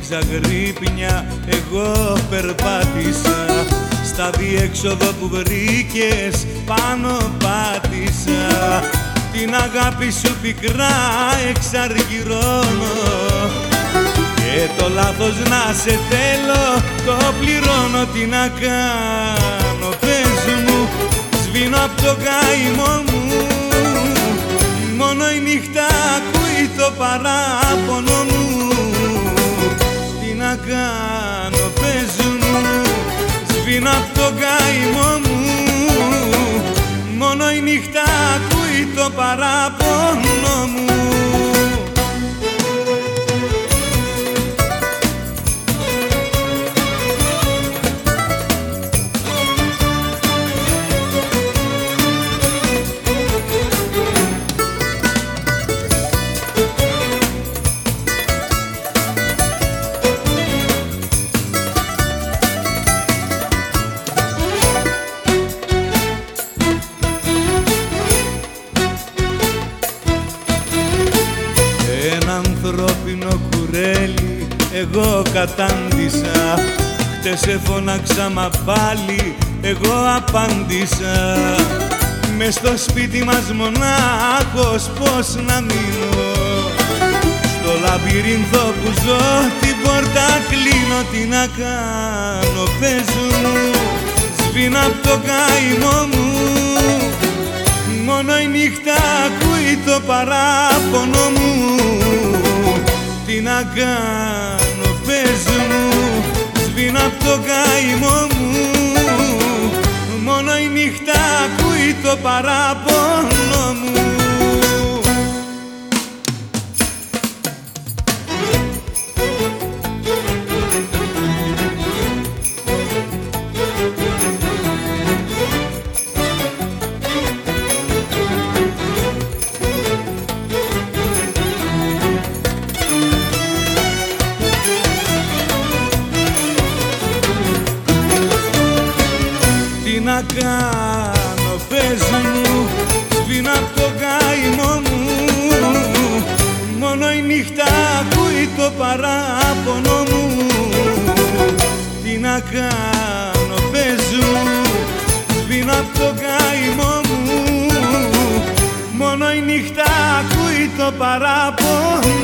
ξαγρύπνια εγώ περπάτησα, στα διέξοδο που βρήκες πάνω πάτησα. Την αγάπη σου πικρά εξαργυρώνω και το λάθος να σε θέλω το πληρώνω. Τι να κάνω πες μου, σβήνω απ' το καημό μου, μόνο η νύχτα ακούει το παράπονο μου. Τι να κάνω πες μου, σβήνω απ' το καημό μου, μόνο η νύχτα ακούει το παράπονο μου. Ανθρώπινο κουρέλι εγώ κατάντησα, χτες εφώναξα μα πάλι εγώ απάντησα. Μες στο σπίτι μας μονάχος πως να μείνω, στο λαβυρίνθο που ζω την πόρτα κλείνω. Τι να κάνω πες μου, σβήνω απ' το καημό μου, μόνο η νύχτα ακούει το παράπονο μου. Τι να κάνω πες μου, σβήνω απ' το καημό μου, μόνο η νύχτα ακούει το παράπονο μου. Τι να κάνω πες μου, σβήνω απ' το καημό μου, μόνο η νύχτα ακούει το παράπονο μου. Τι να κάνω πες μου, σβήνω απ' το καημό μου, μόνο η νύχτα ακούει το παράπονο